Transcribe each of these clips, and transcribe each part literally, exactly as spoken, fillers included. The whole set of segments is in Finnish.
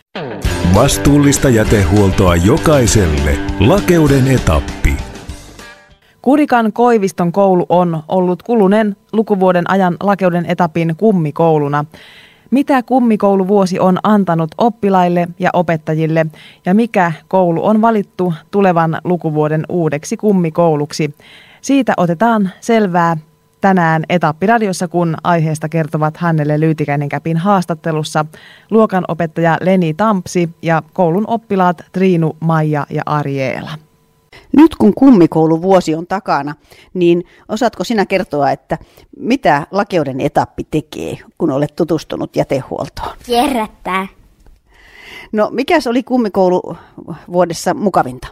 Vastuullista jätehuoltoa jokaiselle. Lakeuden etappi. Kurikan Koiviston koulu on ollut kuluneen lukuvuoden ajan Lakeuden etapin kummikouluna. Mitä kummikouluvuosi on antanut oppilaille ja opettajille ja mikä koulu on valittu tulevan lukuvuoden uudeksi kummikouluksi? Siitä otetaan selvää tänään Etappiradiossa, kun aiheesta kertovat Hannele Lyytikäinen-Käpin haastattelussa luokanopettaja Leni Tampsi ja koulun oppilaat Triinu, Maija ja Arjeela. Nyt kun kummikouluvuosi on takana, niin osaatko sinä kertoa, että mitä Lakeuden etappi tekee, kun olet tutustunut jätehuoltoon? Kierrättää. No, mikäs oli kummikouluvuodessa mukavinta?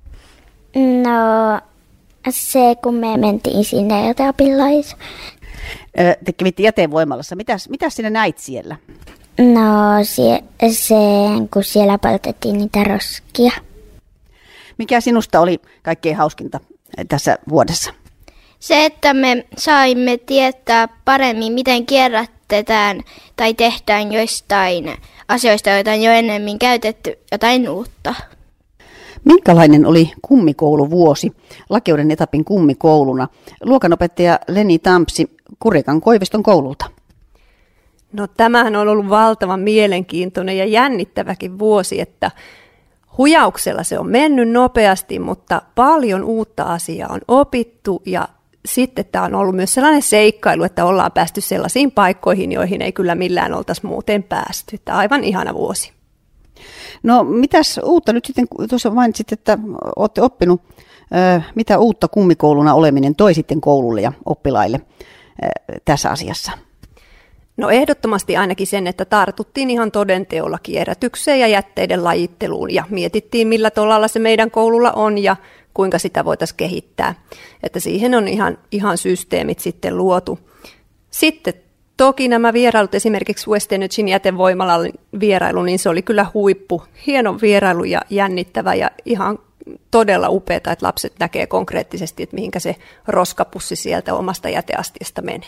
No, se kun me mentiin sinne jäteopillais. Te kävitte jätevoimalassa. Mitäs, mitäs sinä näit siellä? No, se, se kun siellä poltettiin niitä roskia. Mikä sinusta oli kaikkein hauskinta tässä vuodessa? Se, että me saimme tietää paremmin, miten kierrätetään tai tehdään joistain asioista, joita on jo ennemmin käytetty, jotain uutta. Minkälainen oli kummikouluvuosi Lakeuden etapin kummikouluna? Luokanopettaja Leni Tampsi Kurikan Koiviston koululta. No, tämähän on ollut valtavan mielenkiintoinen ja jännittäväkin vuosi, että hujauksella se on mennyt nopeasti, mutta paljon uutta asiaa on opittu ja sitten tämä on ollut myös sellainen seikkailu, että ollaan päästy sellaisiin paikkoihin, joihin ei kyllä millään oltaisi muuten päästy. Tämä aivan ihana vuosi. No, mitäs uutta nyt sitten, tuossa mainitsit, että olette oppinut, mitä uutta kummikouluna oleminen toi sitten koululle ja oppilaille tässä asiassa? No, ehdottomasti ainakin sen, että tartuttiin ihan todenteolla kierrätykseen ja jätteiden lajitteluun ja mietittiin, millä tolalla se meidän koululla on ja kuinka sitä voitaisiin kehittää. Että siihen on ihan, ihan systeemit sitten luotu. Sitten toki nämä vierailut, esimerkiksi West Energyn jätevoimalan vierailu, niin se oli kyllä huippu. Hieno vierailu ja jännittävä ja ihan todella upeaa, että lapset näkee konkreettisesti, että mihinkä se roskapussi sieltä omasta jäteastiasta menee.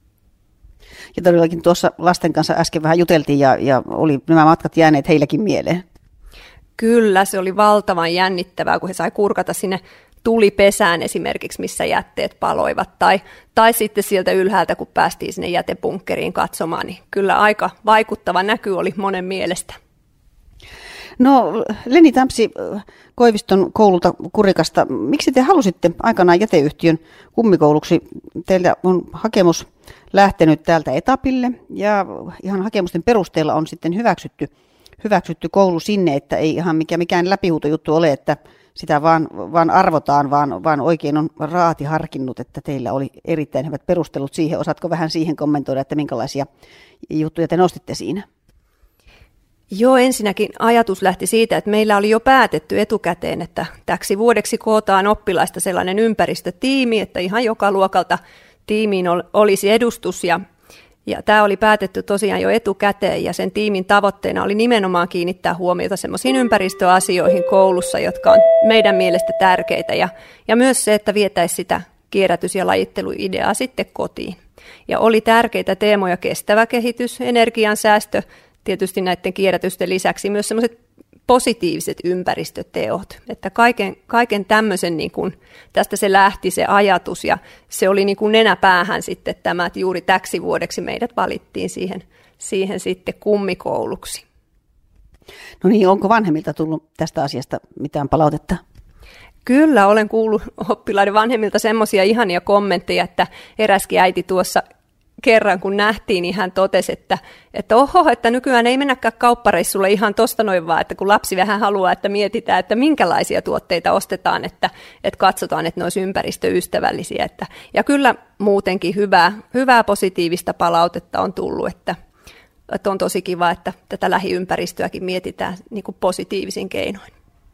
Ja todellakin tuossa lasten kanssa äsken vähän juteltiin ja, ja oli nämä matkat jääneet heilläkin mieleen. Kyllä, se oli valtavan jännittävää, kun he sai kurkata sinne tulipesään esimerkiksi, missä jätteet paloivat. Tai, tai sitten sieltä ylhäältä, kun päästiin sinne jätebunkkeriin katsomaan, niin kyllä aika vaikuttava näky oli monen mielestä. No, Leni Tampsi Koiviston koululta Kurikasta, miksi te halusitte aikanaan jäteyhtiön kummikouluksi? Teillä on hakemus lähtenyt täältä etapille ja ihan hakemusten perusteella on sitten hyväksytty, hyväksytty koulu sinne, että ei ihan mikä, mikään läpihuutojuttu ole, että sitä vaan, vaan arvotaan, vaan, vaan oikein on raati harkinnut, että teillä oli erittäin hyvät perustelut siihen. Osaatko vähän siihen kommentoida, että minkälaisia juttuja te nostitte siinä? Joo, ensinnäkin ajatus lähti siitä, että meillä oli jo päätetty etukäteen, että täksi vuodeksi kootaan oppilaista sellainen ympäristötiimi, että ihan joka luokalta tiimiin olisi edustus ja, ja tämä oli päätetty tosiaan jo etukäteen ja sen tiimin tavoitteena oli nimenomaan kiinnittää huomiota semmoisiin ympäristöasioihin koulussa, jotka on meidän mielestä tärkeitä ja, ja myös se, että vietäisiin sitä kierrätys- ja lajitteluideaa sitten kotiin. Ja oli tärkeitä teemoja kestävä kehitys, energiansäästö, tietysti näiden kierrätysten lisäksi myös semmoiset positiiviset ympäristöteot, että kaiken, kaiken tämmöisen, niin kuin, tästä se lähti se ajatus ja se oli niin kuin nenäpäähän sitten tämä, että juuri täksi vuodeksi meidät valittiin siihen, siihen sitten kummikouluksi. No niin, onko vanhemmilta tullut tästä asiasta mitään palautetta? Kyllä, olen kuullut oppilaiden vanhemmilta semmoisia ihania kommentteja, että eräskin äiti tuossa kerran kun nähtiin, niin hän totesi, että, että oho, että nykyään ei mennäkään kauppareissulle ihan tosta noin vaan, että kun lapsi vähän haluaa, että mietitään, että minkälaisia tuotteita ostetaan, että, että katsotaan, että ne olisi ympäristöystävällisiä. Että, ja kyllä muutenkin hyvää, hyvää positiivista palautetta on tullut, että, että on tosi kiva, että tätä lähiympäristöäkin mietitään niin kuin positiivisin keinoin.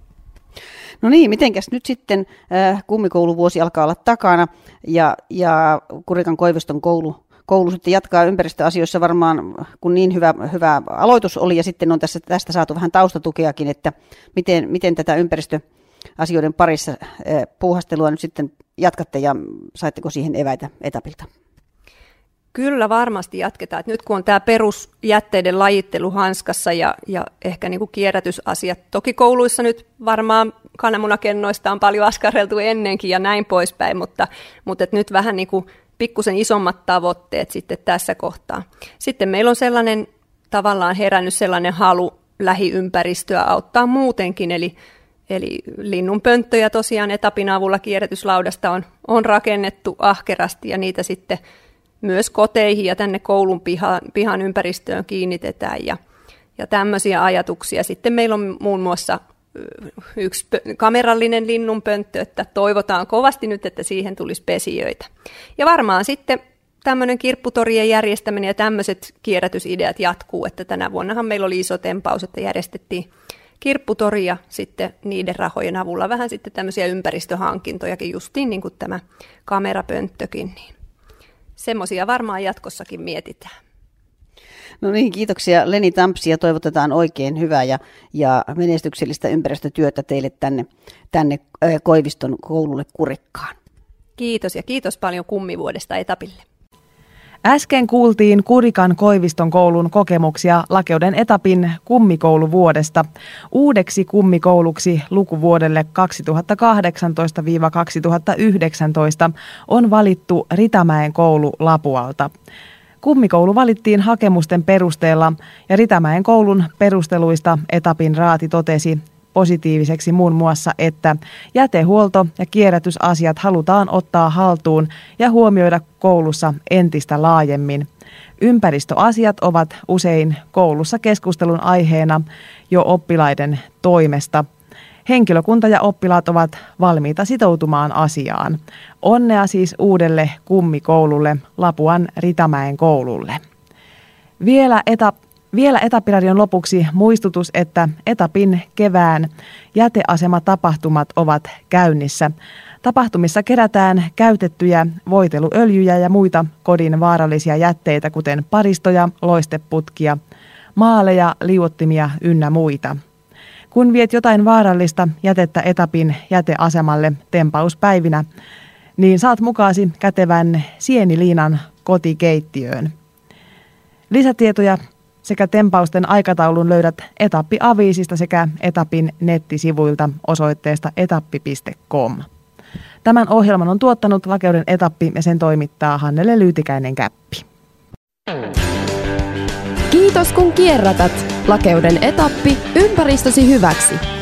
No niin, mitenkäs nyt sitten äh, kummikouluvuosi alkaa olla takana ja, ja Kurikan Koiviston koulu Koulu sitten jatkaa ympäristöasioissa varmaan, kun niin hyvä, hyvä aloitus oli ja sitten on tässä, tästä saatu vähän taustatukeakin, että miten, miten tätä ympäristöasioiden parissa puuhastelua nyt sitten jatkatte ja saitteko siihen eväitä etapilta? Kyllä varmasti jatketaan. Et nyt kun on tämä perusjätteiden lajittelu hanskassa ja, ja ehkä niinku kierrätysasiat, toki kouluissa nyt varmaan kananmunakennoista on paljon askareltu ennenkin ja näin poispäin, mutta, mutta et nyt vähän niinku pikkusen isommat tavoitteet sitten tässä kohtaa. Sitten meillä on sellainen tavallaan herännyt sellainen halu lähiympäristöä auttaa muutenkin, eli, eli linnunpönttöjä tosiaan etapin avulla kierrätyslaudasta on, on rakennettu ahkerasti ja niitä sitten myös koteihin ja tänne koulun pihan, pihan ympäristöön kiinnitetään ja, ja tämmöisiä ajatuksia. Sitten meillä on muun muassa yksi kamerallinen linnunpönttö, että toivotaan kovasti nyt, että siihen tulisi pesijöitä. Ja varmaan sitten tämmöinen kirpputorien järjestäminen ja tämmöiset kierrätysideat jatkuu, että tänä vuonnahan meillä oli iso tempaus, että järjestettiin kirpputori ja sitten niiden rahojen avulla vähän sitten tämmöisiä ympäristöhankintojakin, justiin niin kuin tämä kamerapönttökin, niin semmoisia varmaan jatkossakin mietitään. No niin, kiitoksia Leni Tampsi ja toivotetaan oikein hyvää ja, ja menestyksellistä ympäristötyötä teille tänne, tänne Koiviston koululle Kurikkaan. Kiitos ja kiitos paljon kummivuodesta etapille. Äsken kuultiin Kurikan Koiviston koulun kokemuksia Lakeuden etapin kummikouluvuodesta. Uudeksi kummikouluksi lukuvuodelle kaksituhattakahdeksantoista kaksituhattayhdeksäntoista on valittu Ritämäen koulu Lapualta. Kummikoulu valittiin hakemusten perusteella ja Ritämäen koulun perusteluista etapin raati totesi positiiviseksi muun muassa, että jätehuolto ja kierrätysasiat halutaan ottaa haltuun ja huomioida koulussa entistä laajemmin. Ympäristöasiat ovat usein koulussa keskustelun aiheena jo oppilaiden toimesta. Henkilökunta ja oppilaat ovat valmiita sitoutumaan asiaan. Onnea siis uudelle kummikoululle, Lapuan Ritämäen koululle. Vielä etap Vielä Etappiradion lopuksi muistutus, että etapin kevään jäteasematapahtumat ovat käynnissä. Tapahtumissa kerätään käytettyjä voiteluöljyjä ja muita kodin vaarallisia jätteitä, kuten paristoja, loisteputkia, maaleja, liuottimia ynnä muita. Kun viet jotain vaarallista jätettä etapin jäteasemalle tempauspäivinä, niin saat mukaasi kätevän sieniliinan kotikeittiöön. Lisätietoja sekä tempausten aikataulun löydät Etappi-aviisista sekä Etapin nettisivuilta osoitteesta etappi piste com. Tämän ohjelman on tuottanut Lakeuden Etappi ja sen toimittaa Hannele Lyytikäinen-Käppi. Kiitos kun kierrätät. Lakeuden Etappi ympäristösi hyväksi.